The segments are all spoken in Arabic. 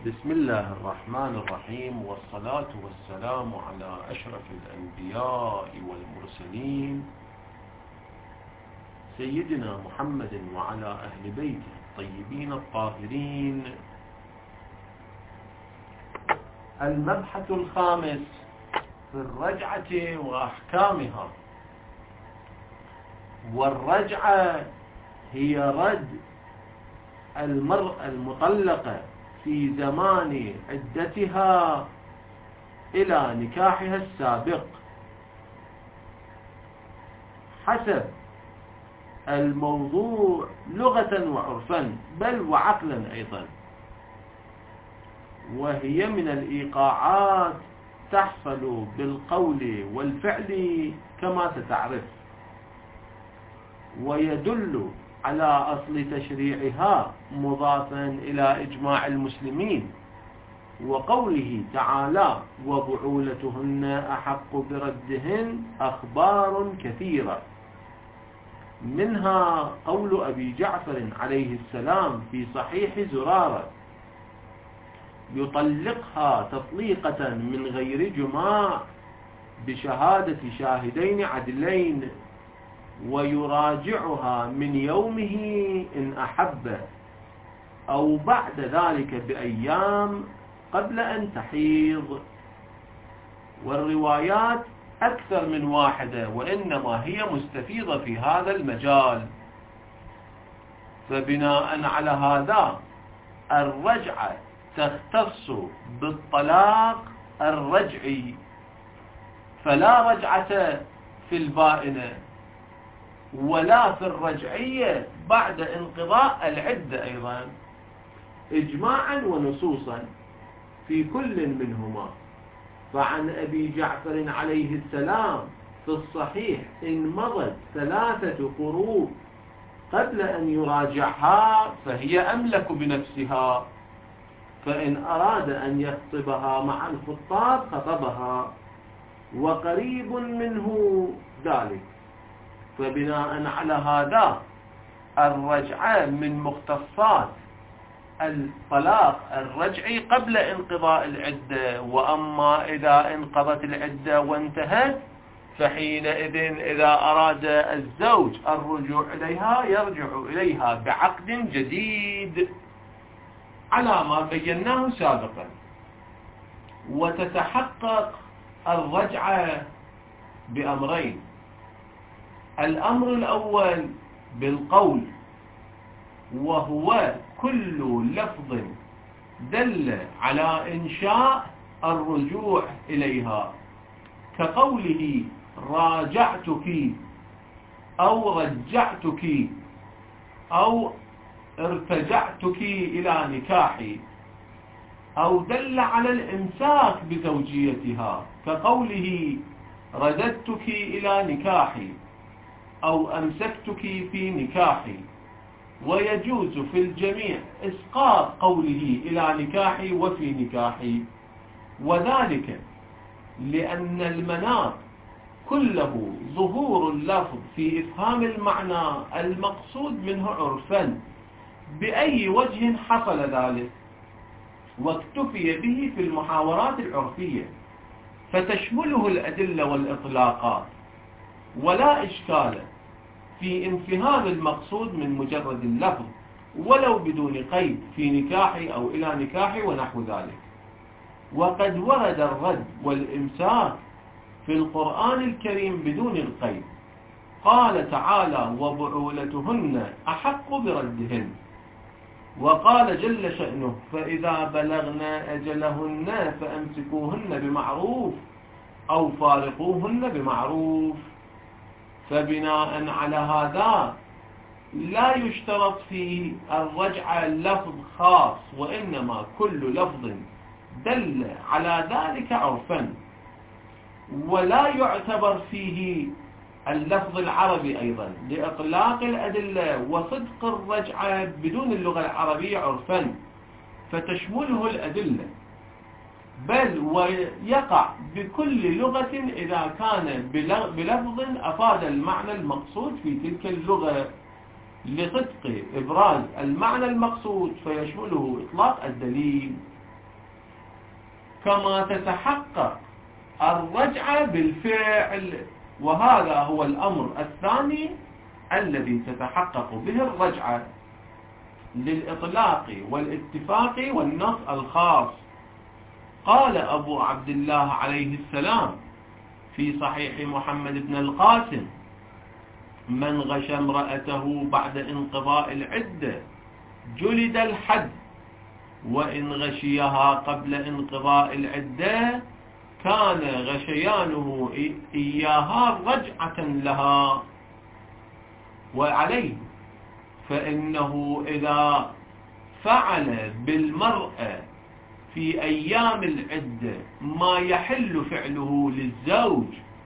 بسم الله الرحمن الرحيم، والصلاة والسلام على أشرف الأنبياء والمرسلين سيدنا محمد وعلى أهل بيته الطيبين الطاهرين. المبحث الخامس في الرجعة وأحكامها. والرجعة هي رد المرأة المطلقة في زمان عدتها إلى نكاحها السابق حسب الموضوع لغة وعرفا بل وعقلا أيضا، وهي من الإيقاعات تحصل بالقول والفعل كما ستعرف، ويدل على أصل تشريعها مضافا إلى إجماع المسلمين وقوله تعالى: وبعولتهن أحق بردهن أخبار كثيرة، منها قول أبي جعفر عليه السلام في صحيح زرارة: يطلقها تطليقة من غير جماع بشهادة شاهدين عدلين، ويراجعها من يومه إن أحب أو بعد ذلك بأيام قبل أن تحيض. والروايات أكثر من واحدة، وإنما هي مستفيضة في هذا المجال. فبناء على هذا الرجعة تختص بالطلاق الرجعي، فلا رجعة في البائنة ولا في الرجعية بعد انقضاء العدة أيضا، إجماعا ونصوصا في كل منهما. فعن أبي جعفر عليه السلام في الصحيح: إن مضت 3 قروء قبل أن يراجعها فهي أملك بنفسها، فإن أراد أن يخطبها مع الخطاب خطبها، وقريب منه ذلك. فبناء على هذا الرجعة من مختصات الطلاق الرجعي قبل انقضاء العدة. وأما إذا انقضت العدة وانتهت فحينئذ إذا أراد الزوج الرجوع إليها يرجع إليها بعقد جديد على ما بيناه سابقا. وتتحقق الرجعة بأمرين: الأمر الأول بالقول، وهو كل لفظ دل على إنشاء الرجوع إليها، كقوله راجعتك أو رجعتك أو ارتجعتك إلى نكاحي، أو دل على الإمساك بزوجيتها، كقوله رددتك إلى نكاحي أو أمسكتك في نكاحي. ويجوز في الجميع إسقاط قوله إلى نكاحي وفي نكاحي، وذلك لأن المناط كله ظهور اللفظ في إفهام المعنى المقصود منه عرفا بأي وجه حصل ذلك، واكتفي به في المحاورات العرفية، فتشمله الأدلة والإطلاقات، ولا إشكال في انفهام المقصود من مجرد اللفظ ولو بدون قيد في نكاحي أو إلى نكاحي ونحو ذلك. وقد ورد الرد والإمساك في القرآن الكريم بدون القيد. قال تعالى: وبعولتهن أحق بردهن. وقال جل شأنه: فإذا بلغن أجلهن فأمسكوهن بمعروف أو فارقوهن بمعروف. فبناء على هذا لا يشترط في الرجعة لفظ خاص، وإنما كل لفظ دل على ذلك عرفا، ولا يعتبر فيه اللفظ العربي أيضا لإطلاق الأدلة وصدق الرجعة بدون اللغة العربية عرفا، فتشمله الأدلة، بل ويقع بكل لغة إذا كان بلفظ أفاد المعنى المقصود في تلك اللغة، لصدق إبراز المعنى المقصود فيشمله إطلاق الدليل. كما تتحقق الرجعة بالفعل. وهذا هو الأمر الثاني الذي تتحقق به الرجعة للإطلاق والاتفاق والنص الخاص. قال أبو عبد الله عليه السلام في صحيح محمد بن القاسم: من غش امرأته بعد انقضاء العدة جلد الحد، وإن غشيها قبل انقضاء العدة كان غشيانه إياها رجعة لها. وعليه فإنه إذا فعل بالمرأة في أيام العدة ما يحل فعله للزوج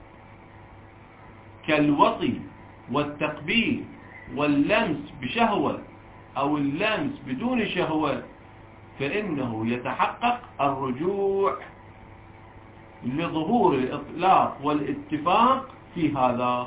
كالوطي والتقبيل واللمس بشهوة أو اللمس بدون شهوة، فإنه يتحقق الرجوع لظهور الإطلاق والاتفاق في هذا.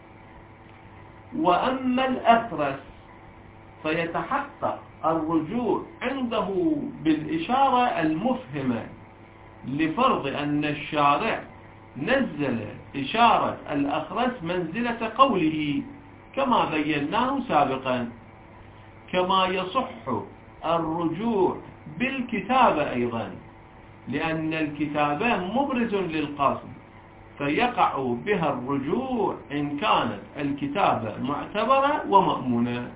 وأما الأخرس فيتحقق الرجوع عنده بالإشارة المفهمة لفرض أن الشارع نزل إشارة الأخرس منزلة قوله كما بيناه سابقا، كما يصح الرجوع بالكتابة أيضا، لأن الكتابة مبرز للقصد فيقع بها الرجوع إن كانت الكتابة معتبرة ومأمونة.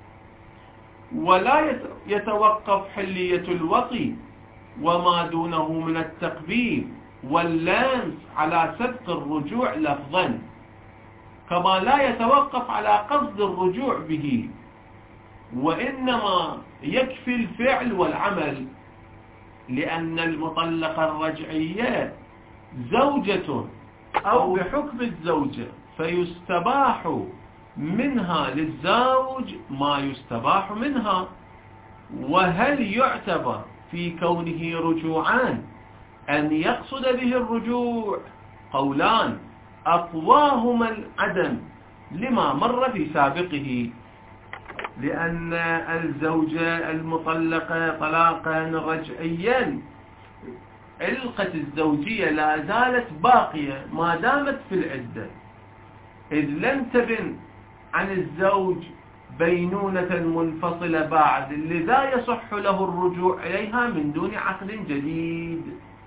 ولا يتوقف حلية الوطي وما دونه من التقبيل واللمس على سبق الرجوع لفظا، كما لا يتوقف على قصد الرجوع به، وإنما يكفي الفعل والعمل، لأن المطلقة الرجعية زوجة أو بحكم الزوجة، فيستباح منها للزوج ما يستباح منها. وهل يعتبر في كونه رجوعان أن يقصد به الرجوع؟ قولان، أقواهما العدم لما مر في سابقه، لأن الزوجة المطلقة طلاقا رجعيا علقة الزوجية لا زالت باقية ما دامت في العدة، إذ لم تبن عن الزوج بينونة منفصلة بعد، لذا يصح له الرجوع إليها من دون عقد جديد.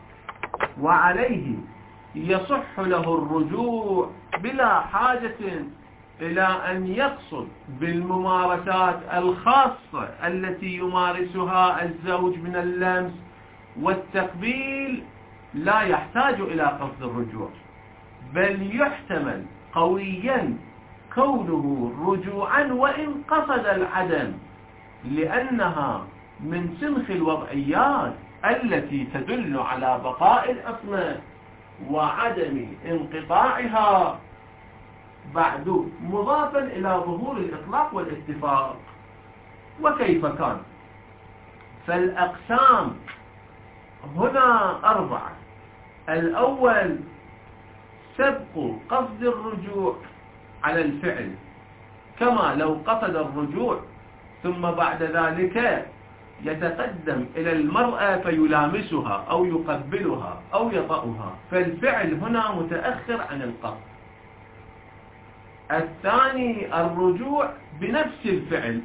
وعليه يصح له الرجوع بلا حاجة إلى أن يقصد بالممارسات الخاصة التي يمارسها الزوج من اللمس والتقبيل، لا يحتاج إلى قصد الرجوع، بل يحتمل قويا كونه رجوعا وإن قصد العدم، لأنها من سنخ الوضعيات التي تدل على بقاء العصمة وعدم انقطاعها بعد، مضافا إلى ظهور الإطلاق والاتفاق. وكيف كان؟ فالأقسام هنا أربعة. الأول سبق قصد الرجوع على الفعل، كما لو قصد الرجوع ثم بعد ذلك يتقدم إلى المرأة فيلامسها أو يقبلها أو يطأها، فالفعل هنا متأخر عن القصد. الثاني الرجوع بنفس الفعل.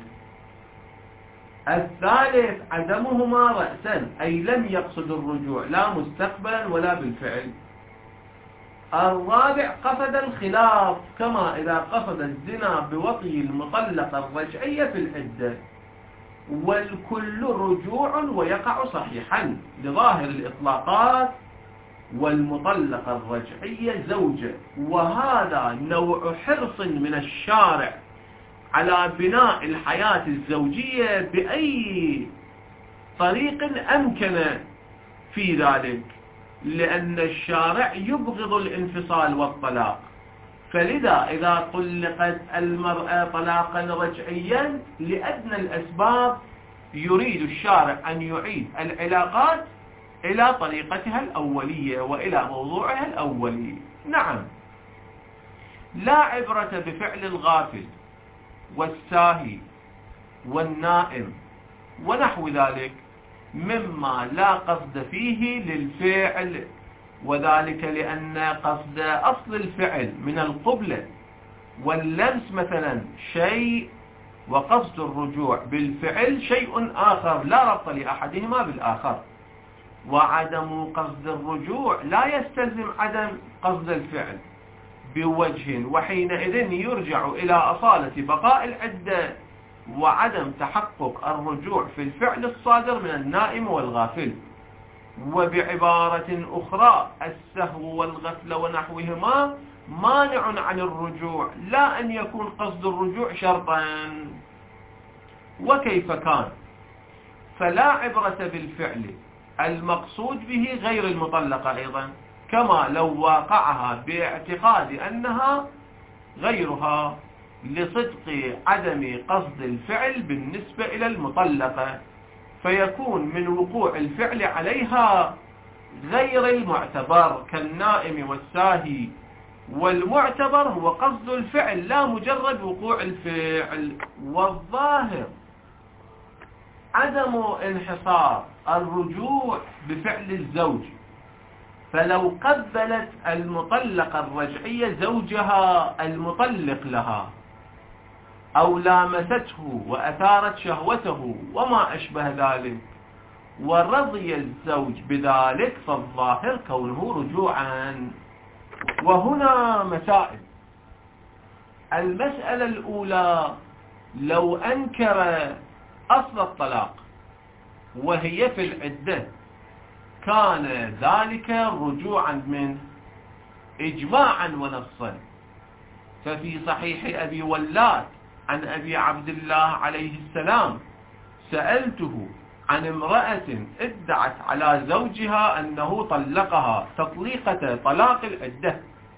الثالث عدمهما رأسا، أي لم يقصد الرجوع لا مستقبلا ولا بالفعل. الرابع قصد الخلاف، كما إذا قصد الزنا بوطي المطلقة الرجعية في العدة، والكل رجوع ويقع صحيحا لظاهر الإطلاقات، والمطلقة الرجعية زوجة. وهذا نوع حرص من الشارع على بناء الحياة الزوجية بأي طريق أمكن في ذلك، لأن الشارع يبغض الانفصال والطلاق، فلذا إذا طلقت المرأة طلاقا رجعيا لأدنى الأسباب يريد الشارع أن يعيد العلاقات إلى طريقتها الأولية وإلى موضوعها الأولي. نعم، لا عبرة بفعل الغافل والساهي والنائم ونحو ذلك، مما لا قصد فيه للفعل، وذلك لأن قصد أصل الفعل من القبلة واللمس مثلا شيء، وقصد الرجوع بالفعل شيء آخر لا ربط لأحدهما بالآخر. وعدم قصد الرجوع لا يستلزم عدم قصد الفعل بوجه، وحينئذ يرجع إلى أصالة بقاء العدة وعدم تحقق الرجوع في الفعل الصادر من النائم والغافل. وبعبارة أخرى السهو والغفل ونحوهما مانع عن الرجوع، لا أن يكون قصد الرجوع شرطا. وكيف كان فلا عبرة بالفعل المقصود به غير المطلقة أيضا، كما لو واقعها باعتقاد أنها غيرها لصدق عدم قصد الفعل بالنسبة إلى المطلقة، فيكون من وقوع الفعل عليها غير المعتبر كالنائم والساهي. والمعتبر هو قصد الفعل لا مجرد وقوع الفعل. والظاهر عدم انحصار الرجوع بفعل الزوج، فلو قبلت المطلقة الرجعية زوجها المطلق لها أو لامسته وأثارت شهوته وما أشبه ذلك ورضي الزوج بذلك، فالظاهر كونه رجوعا. وهنا مسائل. المسألة الأولى: لو أنكر أصل الطلاق وهي في العدة كان ذلك رجوعا منه إجماعا ونصا. ففي صحيح أبي ولاد عن أبي عبد الله عليه السلام: سألته عن امرأة ادعت على زوجها أنه طلقها تطليقة طلاق العدة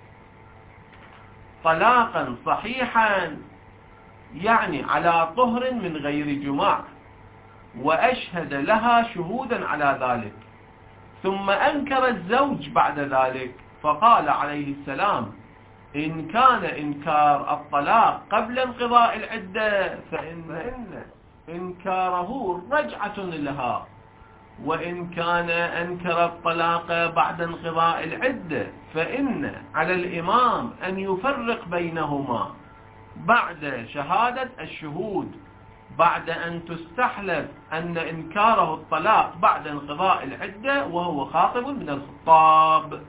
طلاقا صحيحا، يعني على طهر من غير جماع، وأشهد لها شهودا على ذلك، ثم أنكر الزوج بعد ذلك، فقال عليه السلام: إن كان إنكار الطلاق قبل انقضاء العدة فإن إنكاره رجعة لها، وإن كان أنكر الطلاق بعد انقضاء العدة فإن على الإمام أن يفرق بينهما بعد شهادة الشهود، بعد أن تستحلف أن إنكاره الطلاق بعد انقضاء العدة وهو خاطب من الخطاب.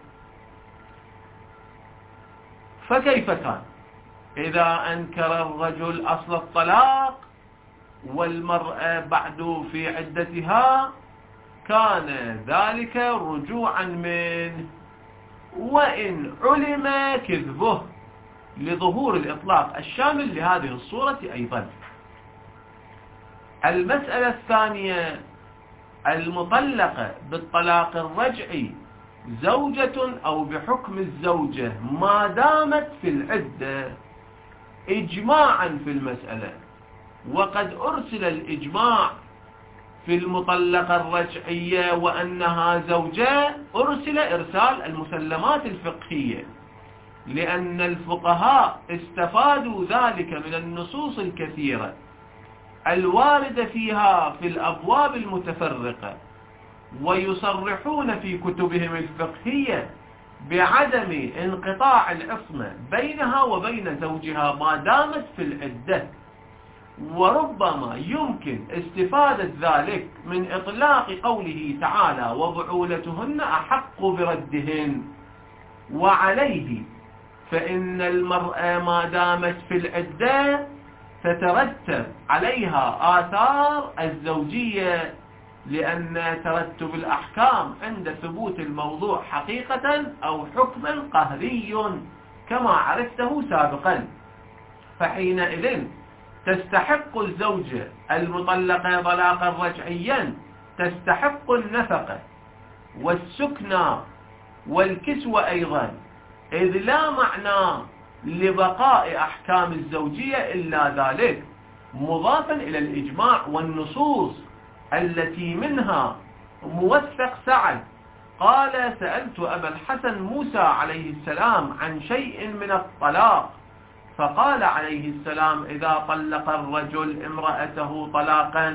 فكيف كان إذا أنكر الرجل أصل الطلاق والمرأة بعد في عدتها؟ كان ذلك رجوعا منه، وإن علم كذبه لظهور الإطلاق الشامل لهذه الصورة أيضا. المسألة الثانية: المطلقة بالطلاق الرجعي زوجة أو بحكم الزوجة ما دامت في العدة إجماعا في المسألة، وقد أرسل الإجماع في المطلقة الرجعية وأنها زوجة أرسل إرسال المسلمات الفقهية، لأن الفقهاء استفادوا ذلك من النصوص الكثيرة الواردة فيها في الأبواب المتفرقة، ويصرحون في كتبهم الفقهية بعدم انقطاع العصمة بينها وبين زوجها ما دامت في العدة. وربما يمكن استفادة ذلك من إطلاق قوله تعالى: وبعولتهن أحق بردهن. وعليه فإن المرأة ما دامت في العدة تترتب عليها آثار الزوجية، لأن ترتب الأحكام عند ثبوت الموضوع حقيقة أو حكما قهري كما عرفته سابقا. فحينئذ تستحق الزوجة المطلقة طلاقا رجعيا تستحق النفقة والسكنى والكسوة أيضا، إذ لا معنى لبقاء أحكام الزوجية إلا ذلك، مضافا إلى الإجماع والنصوص التي منها موثق سعد قال: سألت أبا الحسن موسى عليه السلام عن شيء من الطلاق، فقال عليه السلام: إذا طلق الرجل امرأته طلاقا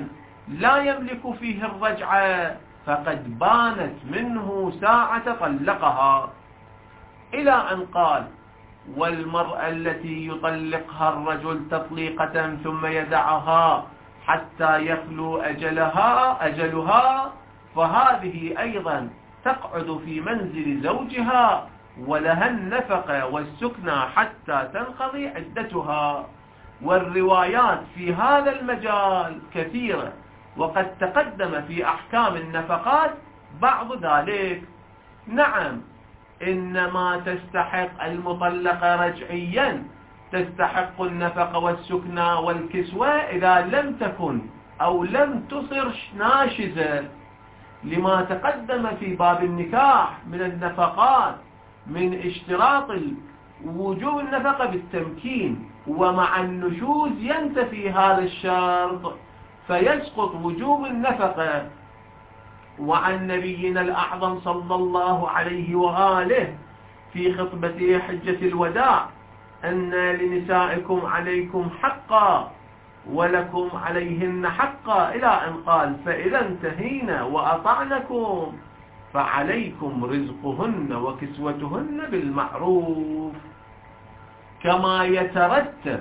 لا يملك فيه الرجعة فقد بانت منه ساعة طلقها، إلى أن قال: والمرأة التي يطلقها الرجل تطليقة ثم يدعها حتى يخلو أجلها فهذه أيضا تقعد في منزل زوجها ولها النفقة والسكنى حتى تنقضي عدتها. والروايات في هذا المجال كثيرة، وقد تقدم في أحكام النفقات بعض ذلك. نعم، إنما تستحق المطلقة رجعيا تستحق النفقة والسكنى والكسوة إذا لم تكن أو لم تصر ناشزة، لما تقدم في باب النكاح من النفقات من اشتراط وجوب النفقة بالتمكين، ومع النشوز ينتفي هذا الشرط فيسقط وجوب النفقة. وعن نبينا الأعظم صلى الله عليه وآله في خطبته حجة الوداع: أن لنسائكم عليكم حقا ولكم عليهن حقا، إلى أن قال: فإذا انتهينا وأطعنكم فعليكم رزقهن وكسوتهن بالمعروف. كما يترتب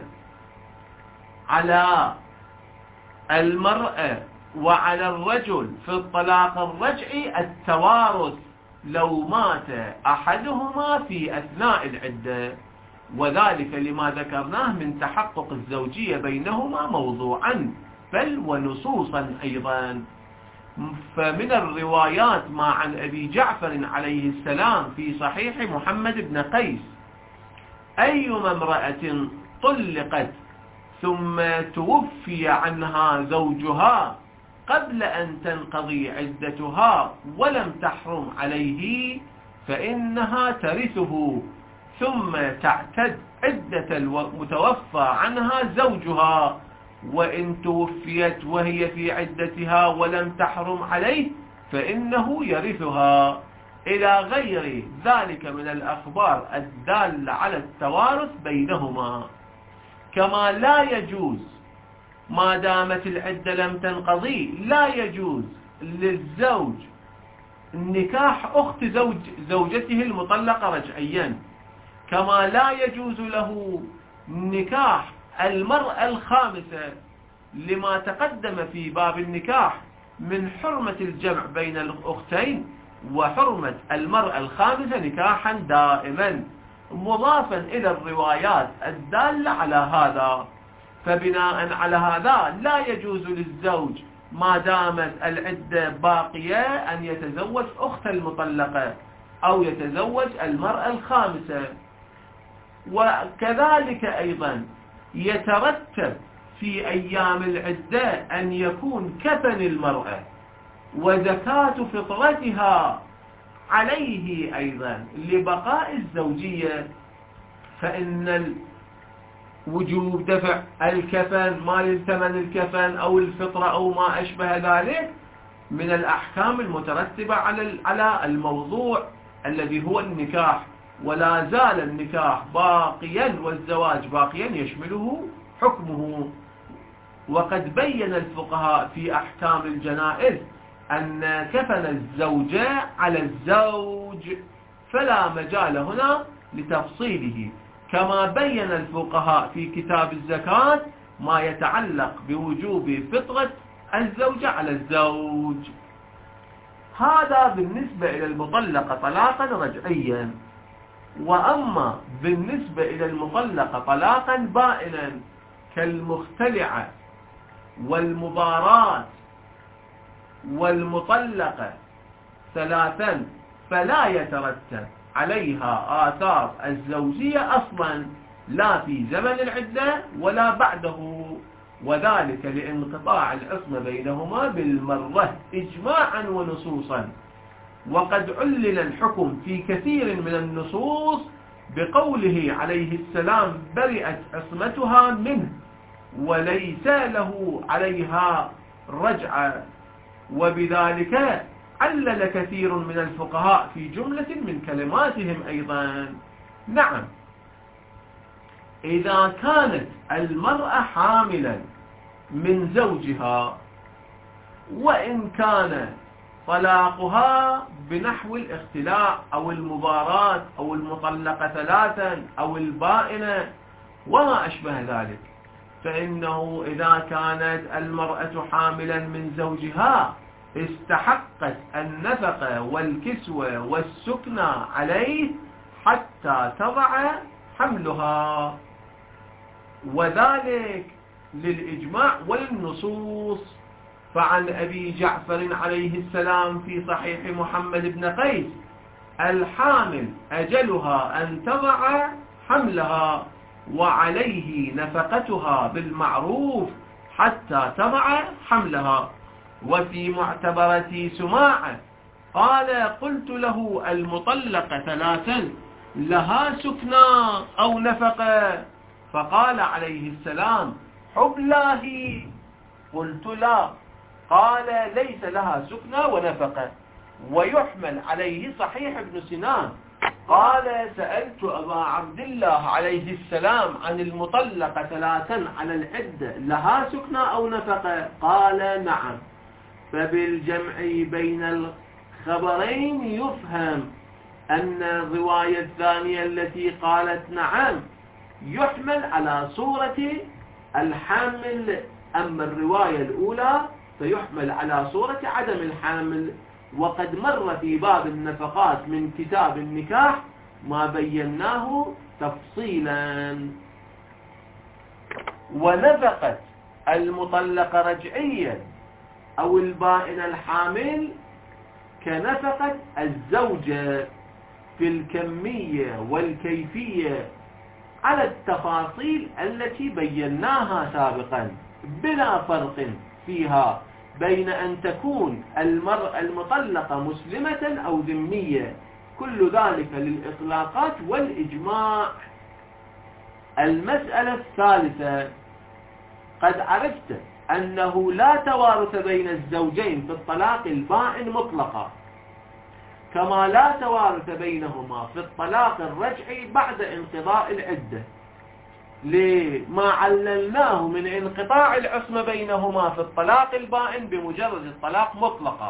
على المرأة وعلى الرجل في الطلاق الرجعي التوارث لو مات أحدهما في أثناء العدة، وذلك لما ذكرناه من تحقق الزوجية بينهما موضوعا بل ونصوصا أيضا. فمن الروايات ما عن أبي جعفر عليه السلام في صحيح محمد بن قيس: أيما امرأة طلقت ثم توفي عنها زوجها قبل أن تنقضي عدتها ولم تحرم عليه فإنها ترثه، ثم تعتد عدة المتوفى عنها زوجها، وإن توفيت وهي في عدتها ولم تحرم عليه فإنه يرثها، إلى غير ذلك من الأخبار الدالة على التوارث بينهما. كما لا يجوز ما دامت العدة لم تنقضي، لا يجوز للزوج نكاح أخت زوجته المطلقة رجعيا، كما لا يجوز له نكاح المرأة الخامسة، لما تقدم في باب النكاح من حرمة الجمع بين الأختين وحرمة المرأة الخامسة نكاحا دائما، مضافا إلى الروايات الدالة على هذا. فبناء على هذا لا يجوز للزوج ما دامت العدة باقية أن يتزوج أخت المطلقة أو يتزوج المرأة الخامسة. وكذلك أيضا يترتب في أيام العدة أن يكون كفن المرأة وزكاة فطرتها عليه أيضا لبقاء الزوجية، فإن وجوب دفع الكفن، مال ثمن الكفن أو الفطرة أو ما أشبه ذلك من الأحكام المترتبة على الموضوع الذي هو النكاح، ولا زال النكاح باقيا والزواج باقيا يشمله حكمه. وقد بين الفقهاء في أحكام الجنائز أن كفن الزوجة على الزوج، فلا مجال هنا لتفصيله، كما بين الفقهاء في كتاب الزكاة ما يتعلق بوجوب فطرة الزوجة على الزوج. هذا بالنسبة إلى المطلقة طلاقا رجعيا. وأما بالنسبة إلى المطلقة طلاقا بائنا كالمختلعة والمباراة والمطلقة ثلاثا فلا يترتب عليها آثار الزوجية أصلا، لا في زمن العدة ولا بعده، وذلك لانقطاع العصمة بينهما بالمرة إجماعا ونصوصا. وقد علل الحكم في كثير من النصوص بقوله عليه السلام: برئت عصمتها منه وليس له عليها رجعة. وبذلك علل كثير من الفقهاء في جملة من كلماتهم أيضا. نعم، إذا كانت المرأة حاملا من زوجها وإن كان طلاقها بنحو الاختلاع أو المباراة أو المطلقة ثلاثا أو البائنة وما أشبه ذلك، فإنه إذا كانت المرأة حاملا من زوجها استحقت النفقة والكسوة والسكنى عليه حتى تضع حملها، وذلك للإجماع والنصوص. فعن أبي جعفر عليه السلام في صحيح محمد بن قيس: الحامل أجلها أن تضع حملها وعليه نفقتها بالمعروف حتى تضع حملها. وفي معتبرة سماعة قال: قلت له: المطلقة ثلاثا لها سكنى أو نفقة؟ فقال عليه السلام: حبلاه. قلت: لا. قال: ليس لها سكنى ونفقة. ويحمل عليه صحيح ابن سنان قال: سألت أبا عبد الله عليه السلام عن المطلقة ثلاثا على العدة لها سكنى أو نفقة؟ قال: نعم. فبالجمع بين الخبرين يفهم أن الرواية الثانية التي قالت نعم يحمل على صورة الحامل، أما الرواية الأولى فيحمل على صورة عدم الحامل. وقد مر في باب النفقات من كتاب النكاح ما بيناه تفصيلا. ونفقت المطلقة رجعيا أو البائن الحامل كنفقة الزوجة في الكمية والكيفية على التفاصيل التي بيناها سابقا، بلا فرق فيها بين أن تكون المرأة المطلقة مسلمة أو ذمية، كل ذلك للإطلاقات والإجماع. المسألة الثالثة: قد عرفت أنه لا توارث بين الزوجين في الطلاق البائن مطلقا، كما لا توارث بينهما في الطلاق الرجعي بعد انقضاء العدة، لما عللناه من انقطاع العصمة بينهما في الطلاق البائن بمجرد الطلاق مطلقا،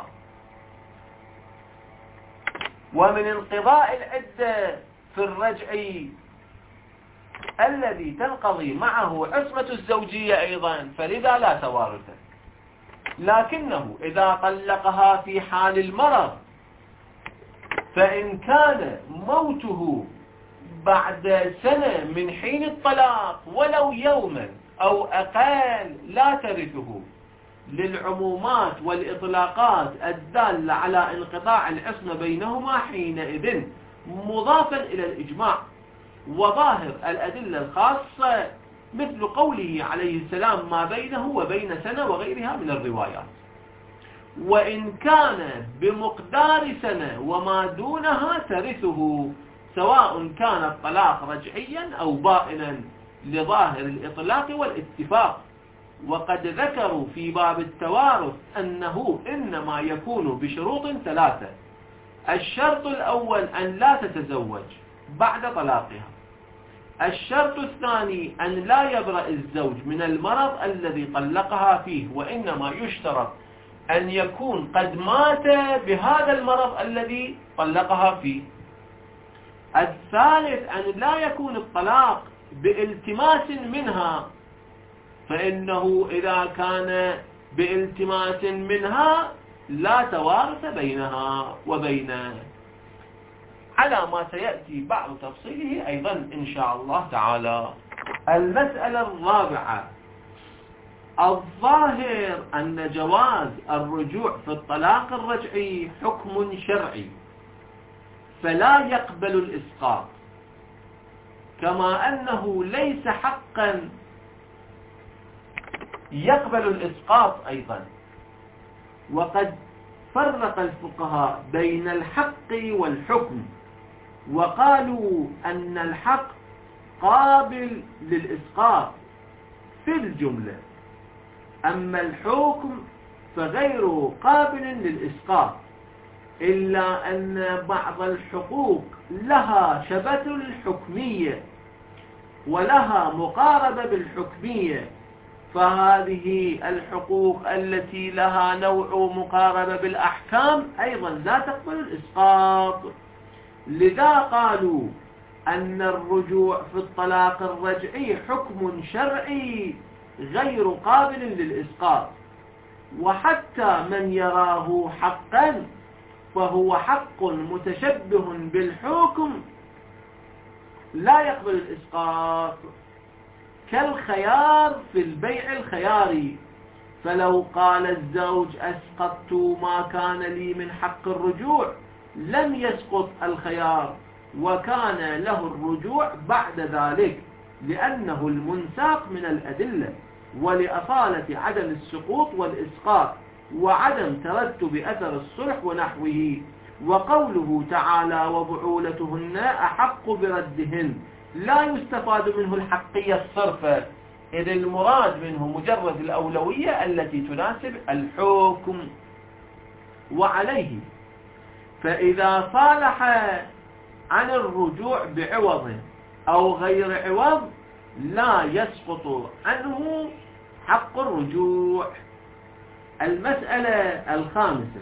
ومن انقضاء العدة في الرجعي الذي تنقضي معه عصمة الزوجية أيضا، فلذا لا توارث. لكنه إذا طلقها في حال المرض فإن كان موته بعد سنة من حين الطلاق ولو يوما أو أقل لا ترثه، للعمومات والإطلاقات الدالة على انقطاع العصمة بينهما حينئذ، مضافا إلى الإجماع وظاهر الأدلة الخاصة مثل قوله عليه السلام: ما بينه وبين سنة وغيرها من الروايات. وإن كان بمقدار سنة وما دونها ترثه، سواء كان الطلاق رجعيا أو بائنا، لظاهر الإطلاق والاتفاق. وقد ذكروا في باب التوارث أنه إنما يكون بشروط ثلاثة: الشرط الأول أن لا تتزوج بعد طلاقها، الشرط الثاني أن لا يبرأ الزوج من المرض الذي طلقها فيه، وإنما يشترط أن يكون قد مات بهذا المرض الذي طلقها فيه، الثالث أن لا يكون الطلاق بالتماس منها، فإنه إذا كان بالتماس منها لا توارث بينها وبينه، على ما سيأتي بعض تفصيله أيضا إن شاء الله تعالى. المسألة الرابعة: الظاهر أن جواز الرجوع في الطلاق الرجعي حكم شرعي، فلا يقبل الإسقاط، كما أنه ليس حقا يقبل الإسقاط أيضا. وقد فرق الفقهاء بين الحق والحكم، وقالوا أن الحق قابل للإسقاط في الجملة، أما الحكم فغير قابل للإسقاط، إلا أن بعض الحقوق لها شبه الحكمية ولها مقاربة بالحكمية، فهذه الحقوق التي لها نوع مقاربة بالأحكام أيضا لا تقبل الإسقاط. لذا قالوا أن الرجوع في الطلاق الرجعي حكم شرعي غير قابل للإسقاط، وحتى من يراه حقا فهو حق متشبه بالحكم لا يقبل الإسقاط، كالخيار في البيع الخياري. فلو قال الزوج أسقطت ما كان لي من حق الرجوع لم يسقط الخيار، وكان له الرجوع بعد ذلك، لأنه المنساق من الأدلة، ولأصالة عدم السقوط والإسقاط وعدم ترتب أثر الصلح ونحوه. وقوله تعالى وبعولتهن أحق بردهن لا يستفاد منه الحقية الصرفة، إذ المراد منه مجرد الأولوية التي تناسب الحكم. وعليه فإذا صالح عن الرجوع بعوض أو غير عوض لا يسقط عنه حق الرجوع. المسألة الخامسة: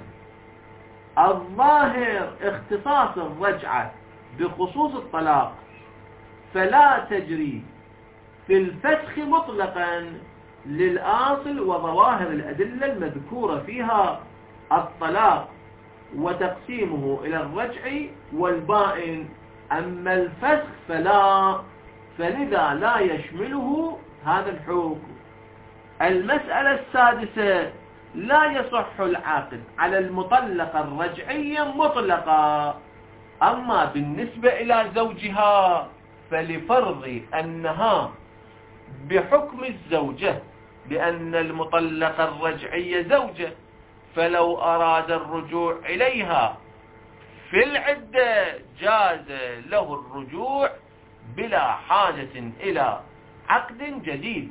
الظاهر اختصاص الرجعة بخصوص الطلاق، فلا تجري في الفسخ مطلقا للآصل وظواهر الأدلة المذكورة فيها الطلاق وتقسيمه إلى الرجع والبائن. أما الفسخ فلا، فلذا لا يشمله هذا الحكم. المسألة السادسة: لا يصح العقد على المطلقة الرجعية مطلقا، أما بالنسبة إلى زوجها فلفرض أنها بحكم الزوجة، لأن المطلقة الرجعية زوجة، فلو أراد الرجوع إليها في العدة جاز له الرجوع بلا حاجة إلى عقد جديد.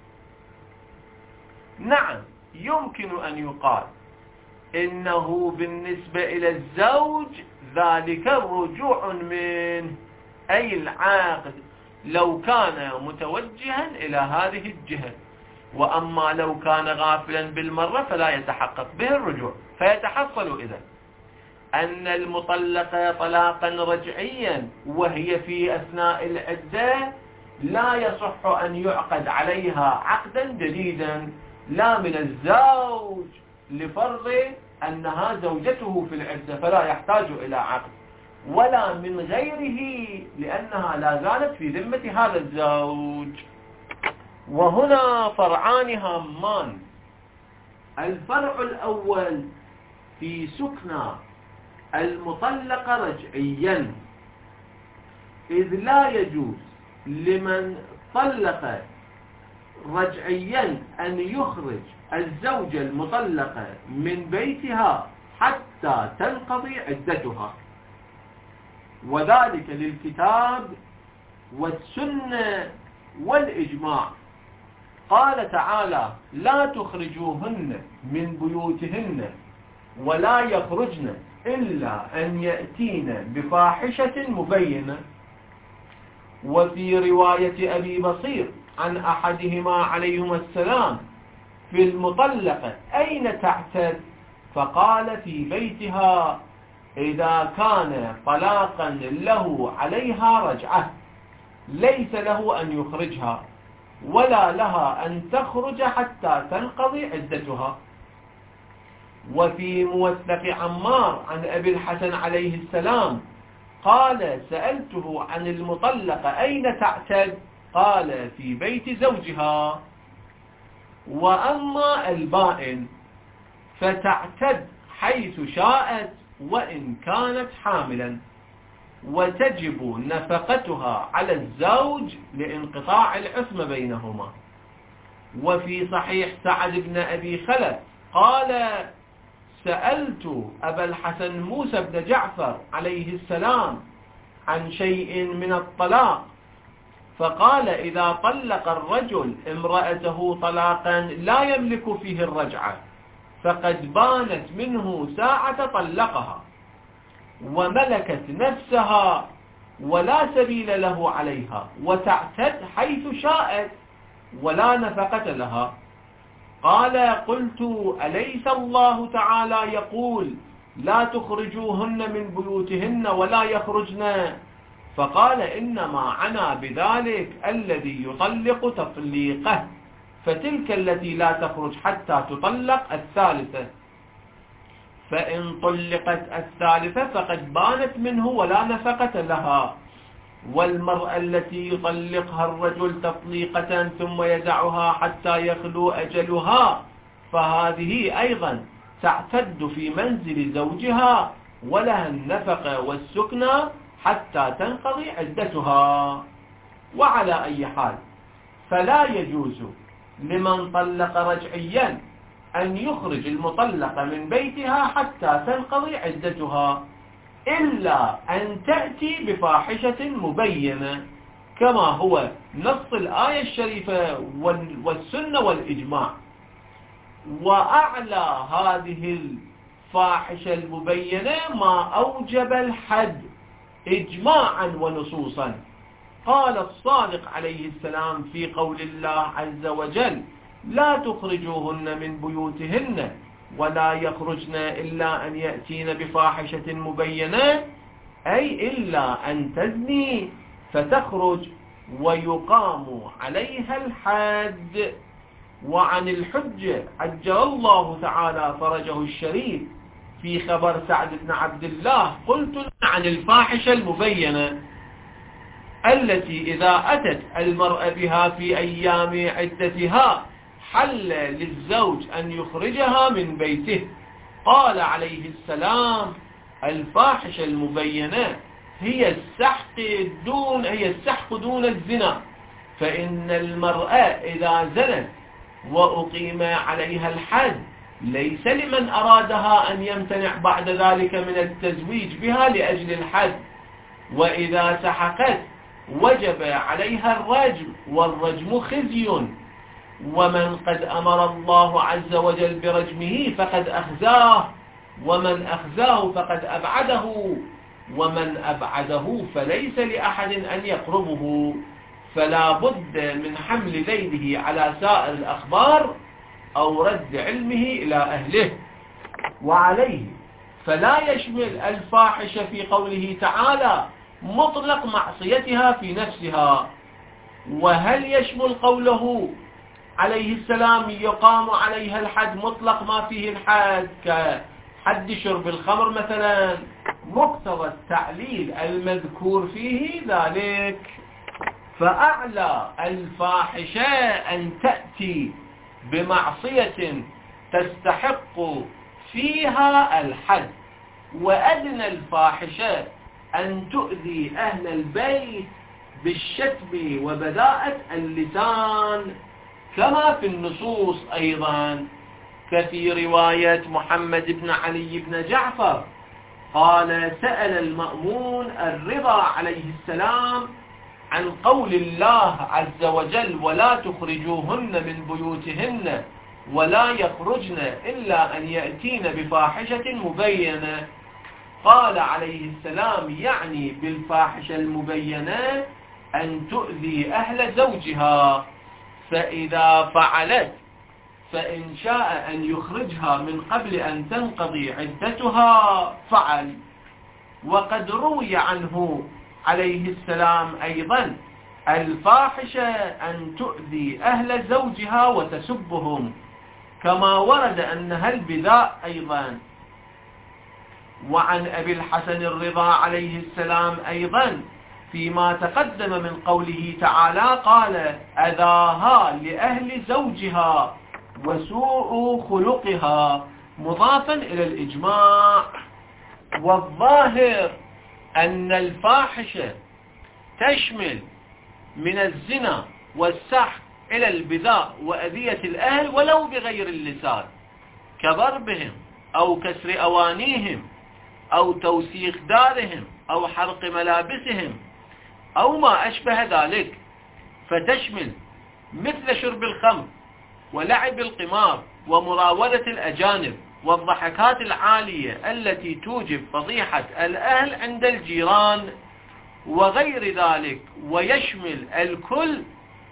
نعم، يمكن أن يقال إنه بالنسبة إلى الزوج ذلك الرجوع منه، أي العقد، لو كان متوجها إلى هذه الجهة، وأما لو كان غافلا بالمرة فلا يتحقق به الرجوع. فيتحصل إذن أن المطلقة طلاقا رجعيا وهي في أثناء العدة لا يصح أن يعقد عليها عقدا جديدا، لا من الزوج لفرض أنها زوجته في العدة فلا يحتاج إلى عقد، ولا من غيره لأنها لا زالت في ذمة هذا الزوج. وهنا فرعان هامان: الفرع الأول في سكنى المطلقة رجعيا، إذ لا يجوز لمن طلق رجعيا أن يخرج الزوجة المطلقة من بيتها حتى تنقضي عدتها، وذلك للكتاب والسنة والإجماع. قال تعالى: لا تخرجوهن من بيوتهن ولا يخرجن إلا أن يأتين بفاحشة مبينة. وفي رواية أبي بصير عن أحدهما عليهما السلام في المطلقة: أين تعتد؟ فقال: في بيتها، إذا كان طلاقا له عليها رجعة ليس له أن يخرجها ولا لها أن تخرج حتى تنقضي عدتها. وفي موثق عمار عن أبي الحسن عليه السلام قال: سألته عن المطلقة أين تعتد؟ قال: في بيت زوجها. وأما البائن فتعتد حيث شاءت وإن كانت حاملا، وتجب نفقتها على الزوج لانقطاع العصمة بينهما. وفي صحيح سعد بن أبي خلف قال: سألت أبا الحسن موسى بن جعفر عليه السلام عن شيء من الطلاق، فقال: إذا طلق الرجل امرأته طلاقا لا يملك فيه الرجعة فقد بانت منه ساعة طلقها وملكت نفسها ولا سبيل له عليها، وتعتد حيث شاءت ولا نفقة لها. قال: قلت: أليس الله تعالى يقول: لا تخرجوهن من بيوتهن ولا يخرجن؟ فقال: إنما عنى بذلك الذي يطلق تطليقه، فتلك التي لا تخرج حتى تطلق الثالثة، فإن طلقت الثالثة فقد بانت منه ولا نفقة لها. والمرأة التي يطلقها الرجل تطليقة ثم يدعها حتى يخلو أجلها، فهذه أيضا تعتد في منزل زوجها، ولها النفقة والسكنى حتى تنقضي عدتها. وعلى أي حال، فلا يجوز لمن طلق رجعيا أن يخرج المطلقة من بيتها حتى تنقضي عدتها، إلا أن تأتي بفاحشة مبينة، كما هو نص الآية الشريفة والسنة والإجماع. وأعلى هذه الفاحشة المبينة ما أوجب الحد إجماعا ونصوصا. قال الصادق عليه السلام في قول الله عز وجل: لا تخرجوهن من بيوتهن ولا يخرجن إلا أن يأتين بفاحشة مبينة، أي إلا أن تزني فتخرج ويقام عليها الحد. وعن الحجة عجل الله تعالى فرجه الشريف في خبر سعد بن عبد الله: قلت عن الفاحشة المبينة التي إذا أتت المرأة بها في أيام عدتها حل للزوج أن يخرجها من بيته. قال عليه السلام: الفاحشة المبينة هي السحق دون الزنا، فإن المرأة إذا زنت وأقيم عليها الحد ليس لمن أرادها أن يمتنع بعد ذلك من التزويج بها لأجل الحد، وإذا سحقت وجب عليها الرجم، والرجم خزي، ومن قد أمر الله عز وجل برجمه فقد أخزاه، ومن أخزاه فقد أبعده، ومن أبعده فليس لأحد أن يقربه، فلا بد من حمل ذيله على سائر الأخبار أو رد علمه إلى أهله. وعليه فلا يشمل الفاحشة في قوله تعالى مطلق معصيتها في نفسها. وهل يشمل قوله عليه السلام يقام عليها الحد مطلق ما فيه الحد كحد شرب الخمر مثلا؟ مقتضى التعليل المذكور فيه ذلك. فأعلى الفاحشة أن تأتي بمعصية تستحق فيها الحد، وأدنى الفاحشة أن تؤذي أهل البيت بالشتم وبذاءة اللسان، كما في النصوص أيضا، كفي رواية محمد بن علي بن جعفر قال: سأل المأمون الرضا عليه السلام عن قول الله عز وجل: ولا تخرجوهن من بيوتهن ولا يخرجن إلا أن يأتين بفاحشة مبينة. قال عليه السلام: يعني بالفاحشة المبينة أن تؤذي أهل زوجها، فإذا فعلت فإن شاء أن يخرجها من قبل أن تنقضي عدتها فعل. وقد روي عنه عليه السلام أيضا الفاحشة أن تؤذي أهل زوجها وتسبهم، كما ورد أنها البذاء أيضا. وعن أبي الحسن الرضا عليه السلام أيضا فيما تقدم من قوله تعالى قال: أذاها لأهل زوجها وسوء خلقها، مضافا إلى الإجماع. والظاهر أن الفاحشة تشمل من الزنا والسحق إلى البذاء وأذية الأهل ولو بغير اللسان، كضربهم أو كسر أوانيهم أو توسيخ دارهم أو حرق ملابسهم أو ما أشبه ذلك، فتشمل مثل شرب الخمر ولعب القمار ومراودة الأجانب والضحكات العالية التي توجب فضيحة الأهل عند الجيران وغير ذلك. ويشمل الكل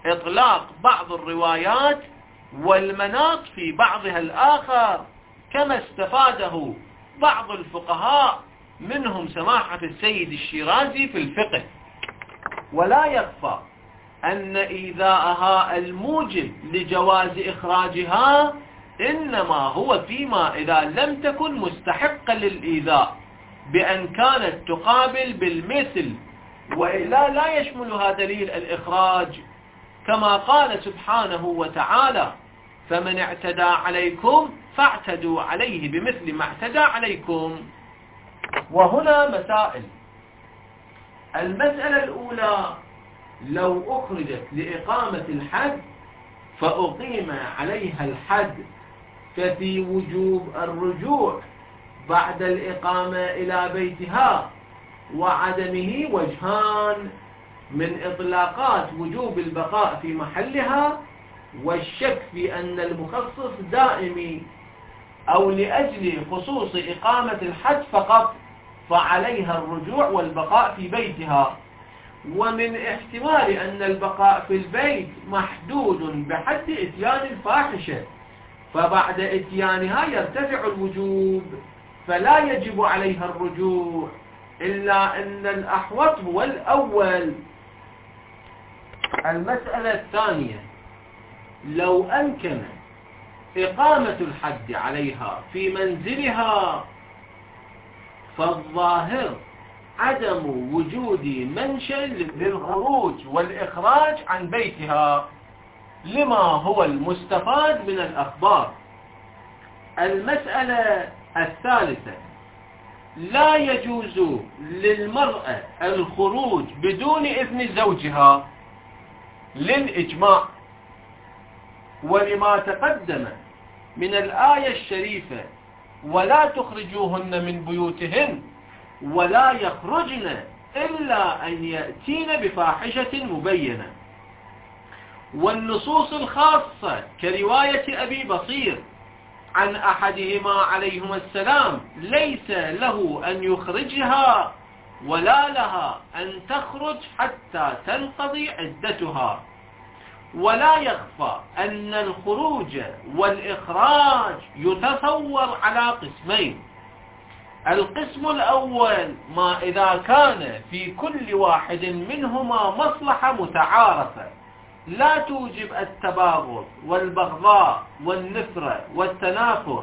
إطلاق بعض الروايات والمناط في بعضها الآخر، كما استفاده بعض الفقهاء منهم سماحة السيد الشيرازي في الفقه. ولا يخفى أن إيذاءها الموجب لجواز إخراجها إنما هو فيما إذا لم تكن مستحقة للإيذاء بأن كانت تقابل بالمثل، وإلا لا يشملها دليل الإخراج، كما قال سبحانه وتعالى: فمن اعتدى عليكم فاعتدوا عليه بمثل ما اعتدى عليكم. وهنا مسائل. المسألة الأولى: لو أخرجت لإقامة الحد فأقيم عليها الحد، ففي وجوب الرجوع بعد الإقامة إلى بيتها وعدمه وجهان من إطلاقات وجوب البقاء في محلها والشك في أن المخصص دائمي، أو لأجل خصوص إقامة الحد فقط فعليها الرجوع والبقاء في بيتها، ومن احتمال أن البقاء في البيت محدود بحد إتيان الفاحشة، فبعد إتيانها يرتفع الوجوب فلا يجب عليها الرجوع، إلا أن الأحوط هو الأول. المسألة الثانية: لو أمكن إقامة الحد عليها في منزلها فالظاهر عدم وجود منشأ للخروج والإخراج عن بيتها لما هو المستفاد من الأخبار. المسألة الثالثة: لا يجوز للمرأة الخروج بدون إذن زوجها للإجماع، ولما تقدم من الآية الشريفة: ولا تخرجوهن من بيوتهن ولا يخرجن إلا أن يأتين بفاحشة مبينة. والنصوص الخاصة كرواية أبي بصير عن أحدهما عليهما السلام ليس له أن يخرجها ولا لها أن تخرج حتى تنقضي عدتها. ولا يخفى أن الخروج والإخراج يتصور على قسمين: القسم الأول ما إذا كان في كل واحد منهما مصلحة متعارفة لا توجب التباغض والبغضاء والنفرة والتنافر،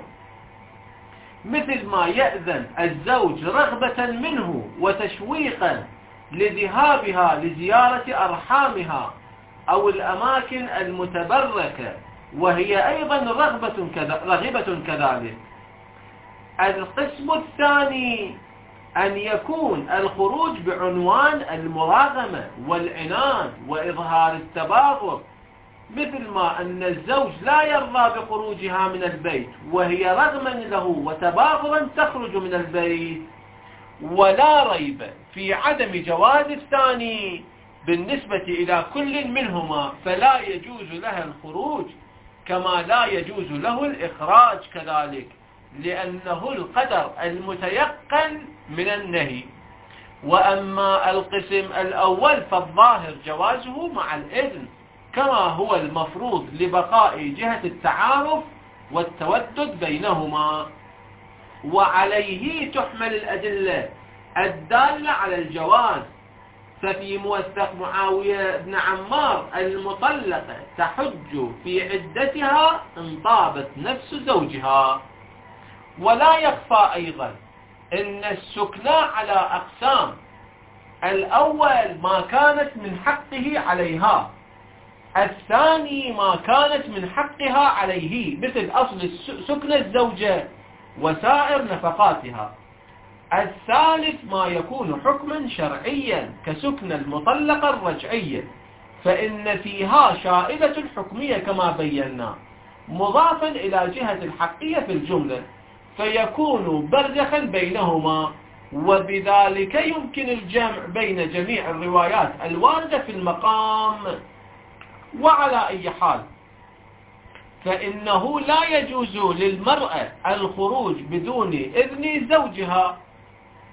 مثل ما يأذن الزوج رغبة منه وتشويقا لذهابها لزيارة أرحامها أو الأماكن المتبركة، وهي أيضا رغبة كذلك. القسم الثاني أن يكون الخروج بعنوان المراغمة والعناد وإظهار التباغض، مثل ما أن الزوج لا يرضى بخروجها من البيت وهي رغما له وتباغضا تخرج من البيت. ولا ريب في عدم جواز الثاني بالنسبة إلى كل منهما، فلا يجوز لها الخروج كما لا يجوز له الإخراج كذلك، لأنه القدر المتيقن من النهي. وأما القسم الأول فالظاهر جوازه مع الإذن كما هو المفروض لبقاء جهة التعارف والتودد بينهما. وعليه تحمل الأدلة الدالة على الجواز، ففي موثق معاوية بن عمار: المطلقة تحج في عدتها إن طابت نفس زوجها. ولا يخفى أيضا أن السكنى على أقسام: الأول ما كانت من حقه عليها، الثاني ما كانت من حقها عليه مثل أصل سكن الزوجة وسائر نفقاتها، الثالث ما يكون حكما شرعيا كسكن المطلقة الرجعية، فإن فيها شائبة الحكمية كما بينا مضافا إلى جهة الحقية في الجملة، فيكون برزخا بينهما، وبذلك يمكن الجمع بين جميع الروايات الواردة في المقام. وعلى أي حال فإنه لا يجوز للمرأة الخروج بدون إذن زوجها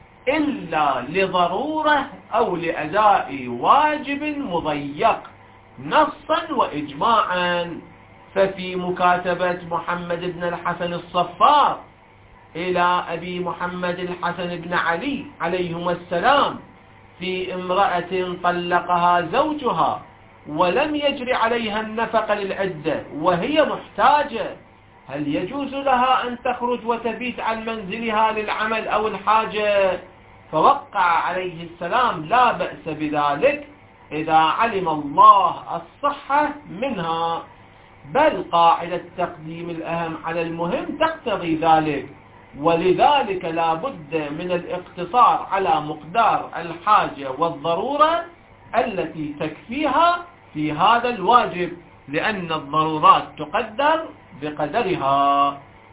إلا لضرورة أو لأداء واجب مضيق، نصا وإجماعا. ففي مكاتبة محمد بن الحسن الصفار إلى أبي محمد الحسن بن علي عليهما السلام في امرأة طلقها زوجها ولم يجري عليها النفقة للعدة وهي محتاجة، هل يجوز لها أن تخرج وتبيت عن منزلها للعمل أو الحاجة؟ فوقع عليه السلام لا بأس بذلك إذا علم الله الصحة منها، بل قاعدة تقديم الأهم على المهم تقتضي ذلك، ولذلك لا بد من الاقتصار على مقدار الحاجة والضرورة التي تكفيها في هذا الواجب، لأن الضرورات تقدر بقدرها.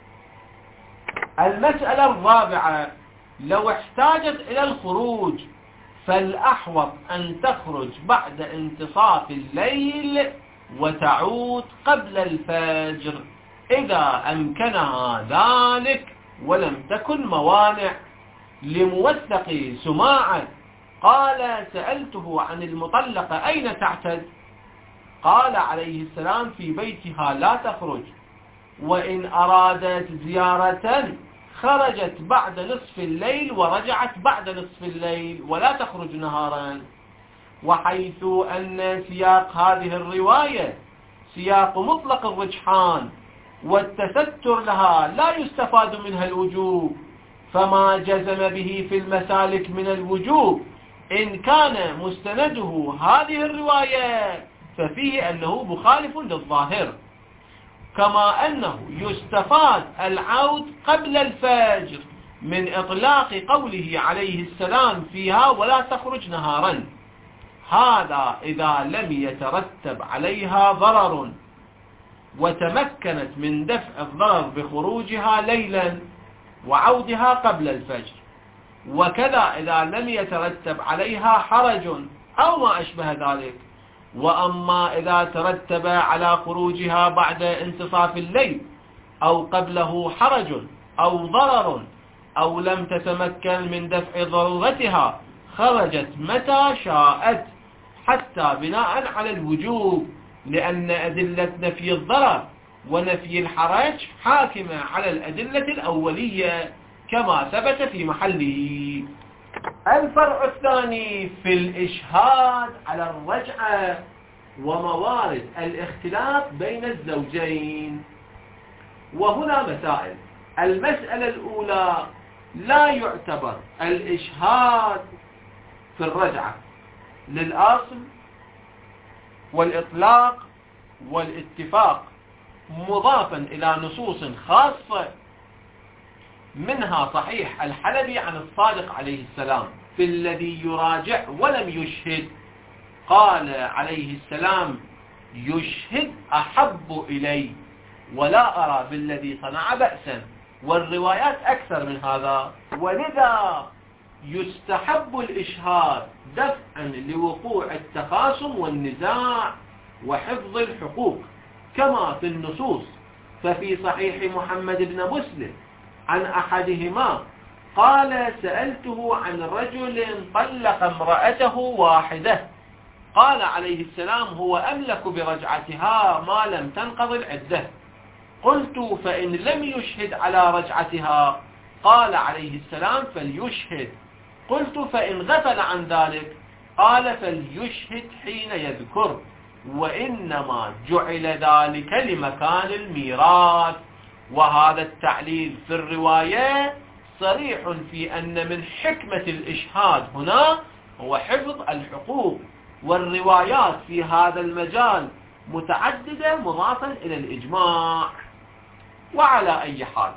المسألة الرابعة: لو احتاجت إلى الخروج فالأحوط أن تخرج بعد انتصاف الليل وتعود قبل الفجر إذا أمكنها ذلك ولم تكن موانع. لموثق سماعة قال: سألته عن المطلقة أين تعتد؟ قال عليه السلام: في بيتها لا تخرج، وإن أرادت زيارة خرجت بعد نصف الليل ورجعت بعد نصف الليل ولا تخرج نهارا. وحيث أن سياق هذه الرواية سياق مطلق الرجحان والتستر لها لا يستفاد منها الوجوب، فما جزم به في المسالك من الوجوب إن كان مستنده هذه الرواية ففيه أنه مخالف للظاهر، كما أنه يستفاد العود قبل الفجر من إطلاق قوله عليه السلام فيها ولا تخرج نهارا، هذا إذا لم يترتب عليها ضرر وتمكنت من دفع الضرر بخروجها ليلا وعودها قبل الفجر، وكذا إذا لم يترتب عليها حرج أو ما أشبه ذلك. وأما إذا ترتب على خروجها بعد انتصاف الليل أو قبله حرج أو ضرر أو لم تتمكن من دفع ضرورتها خرجت متى شاءت حتى بناء على الوجوب، لأن أدلة نفي الضرر ونفي الحرج حاكمة على الأدلة الأولية كما ثبت في محله. الفرع الثاني في الإشهاد على الرجعة وموارد الاختلاف بين الزوجين، وهنا مسائل. المسألة الأولى: لا يعتبر الإشهاد في الرجعة للأصل والإطلاق والاتفاق مضافا إلى نصوص خاصة، منها صحيح الحلبي عن الصادق عليه السلام في الذي يراجع ولم يشهد، قال عليه السلام: يشهد أحب إلي ولا أرى بالذي صنع بأسا، والروايات أكثر من هذا. ولذا يستحب الإشهاد دفعا لوقوع التخاصم والنزاع وحفظ الحقوق كما في النصوص. ففي صحيح محمد بن مسلم عن أحدهما قال: سألته عن رجل طلق امرأته واحدة، قال عليه السلام: هو أملك برجعتها ما لم تنقض العدة. قلت: فإن لم يشهد على رجعتها؟ قال عليه السلام: فليشهد. قلت: فإن غفل عن ذلك؟ قال: فليشهد حين يذكر، وإنما جعل ذلك لمكان الميراث. وهذا التعليل في الرواية صريح في أن من حكمة الإشهاد هنا هو حفظ الحقوق، والروايات في هذا المجال متعددة مضافا إلى الإجماع. وعلى أي حال،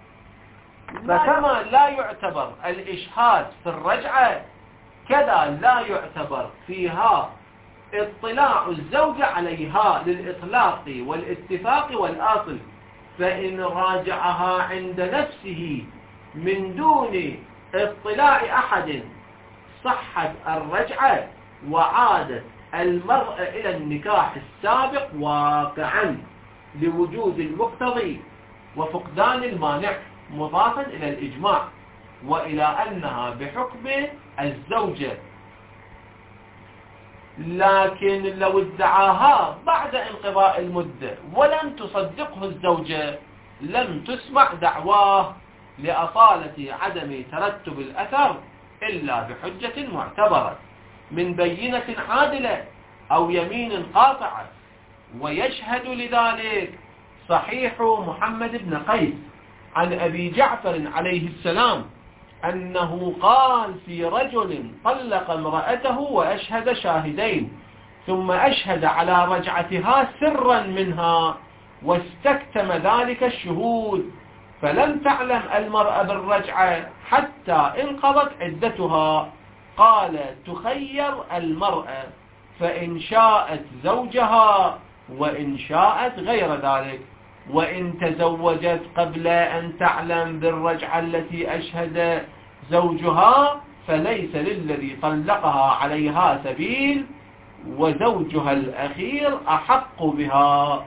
فكما لا يعتبر الإشهاد في الرجعة كذا لا يعتبر فيها اطلاع الزوجة عليها للإطلاق والاتفاق والآصل، فإن راجعها عند نفسه من دون اطلاع أحد صحت الرجعة وعادت المرأة إلى النكاح السابق واقعا لوجود المقتضي وفقدان المانع مضافا إلى الإجماع، وإلى أنها بحكم الزوجة لكن لو ادعاها بعد انقضاء المدة ولم تصدقه الزوجة لم تسمع دعواه لأصالة عدم ترتب الأثر إلا بحجة معتبرة من بينة عادلة أو يمين قاطعة. ويشهد لذلك صحيح محمد بن قيس عن أبي جعفر عليه السلام أنه قال في رجل طلق امرأته وأشهد شاهدين ثم أشهد على رجعتها سرا منها واستكتم ذلك الشهود، فلم تعلم المرأة بالرجعة حتى انقضت عدتها. قال تخير المرأة فإن شاءت زوجها وإن شاءت غير ذلك، وإن تزوجت قبل أن تعلم بالرجعة التي أشهد زوجها فليس للذي طلقها عليها سبيل وزوجها الأخير أحق بها.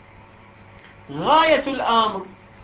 غاية الأمر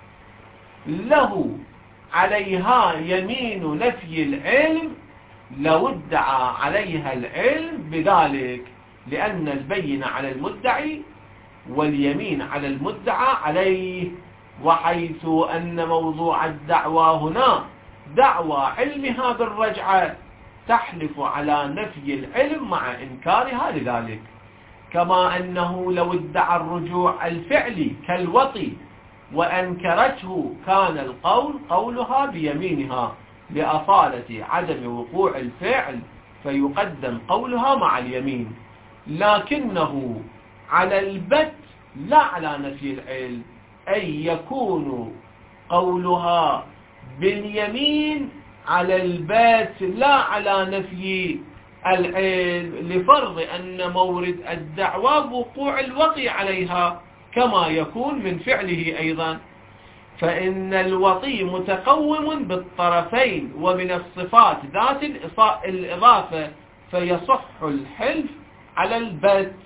له عليها يمين نفي العلم لو ادعى عليها العلم بذلك، لأن البينة على المدعي واليمين على المدعى عليه، وحيث أن موضوع الدعوى هنا دعوى علمها بالرجعة تحلف على نفي العلم مع إنكارها لذلك، كما أنه لو ادعى الرجوع الفعلي كالوطي وأنكرته كان القول قولها بيمينها لأصالة عدم وقوع الفعل فيقدم قولها مع اليمين، لكنه على البت لا على نفي العلم، أي يكون قولها باليمين على البت لا على نفي العلم، لفرض أن مورد الدعوى وقوع الوطي عليها كما يكون من فعله أيضا، فإن الوطي متقوم بالطرفين ومن الصفات ذات الإضافة فيصح الحلف على البت.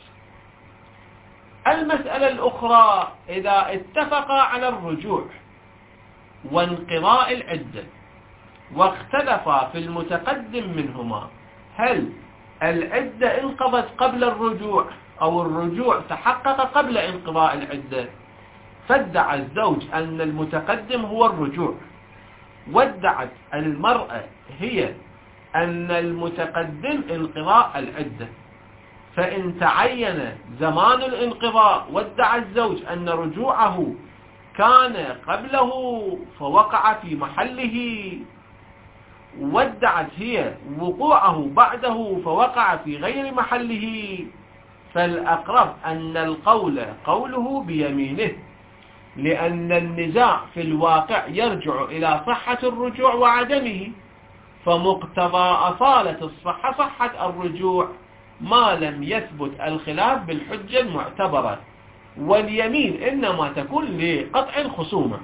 المسألة الأخرى إذا اتفقا على الرجوع وانقضاء العدة واختلفا في المتقدم منهما، هل العدة انقضت قبل الرجوع أو الرجوع تحقق قبل انقضاء العدة؟ فادعى الزوج أن المتقدم هو الرجوع، وادعت المرأة هي أن المتقدم انقضاء العدة، فإن تعين زمان الانقضاء وادعى الزوج أن رجوعه كان قبله فوقع في محله، وادعت هي وقوعه بعده فوقع في غير محله، فالأقرب أن القول قوله بيمينه، لأن النزاع في الواقع يرجع إلى صحة الرجوع وعدمه، فمقتضى أصالة الصحة صحة الرجوع ما لم يثبت الخلاف بالحجة المعتبرة، واليمين إنما تكون لقطع الخصومة.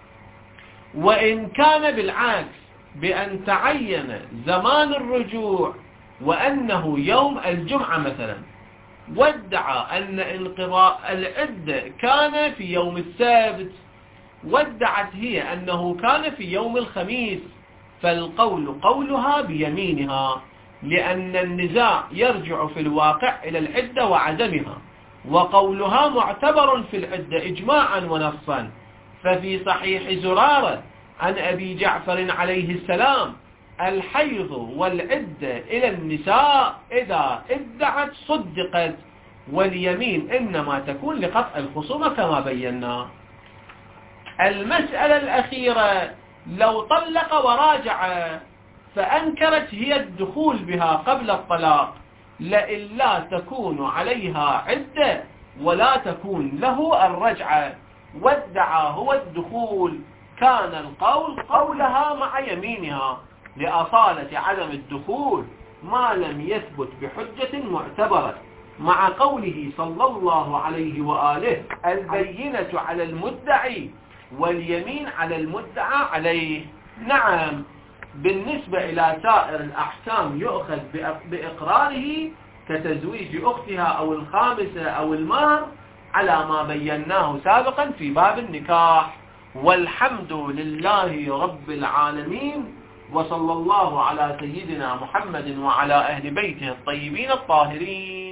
وإن كان بالعكس بأن تعين زمان الرجوع وأنه يوم الجمعة مثلا، وادعى أن انقضاء العدة كان في يوم السبت، وادعت هي أنه كان في يوم الخميس، فالقول قولها بيمينها، لأن النزاع يرجع في الواقع إلى العدة وعدمها، وقولها معتبر في العدة إجماعا ونصا. ففي صحيح زرارة عن أبي جعفر عليه السلام الحيض والعدة إلى النساء إذا ادعت صدقت، واليمين إنما تكون لقطع الخصومة كما بينا. المسألة الأخيرة لو طلق وراجع فأنكرت هي الدخول بها قبل الطلاق، لئلا تكون عليها عدة ولا تكون له الرجعة، وادعى هو الدخول، كان القول قولها مع يمينها لأصالة عدم الدخول ما لم يثبت بحجة معتبرة، مع قوله صلى الله عليه وآله البينة على المدعي واليمين على المدعى عليه. نعم، بالنسبة إلى سائر الأحكام يؤخذ بإقراره كتزويج أختها أو الخامسة أو المهر على ما بيناه سابقا في باب النكاح. والحمد لله رب العالمين، وصلى الله على سيدنا محمد وعلى أهل بيته الطيبين الطاهرين.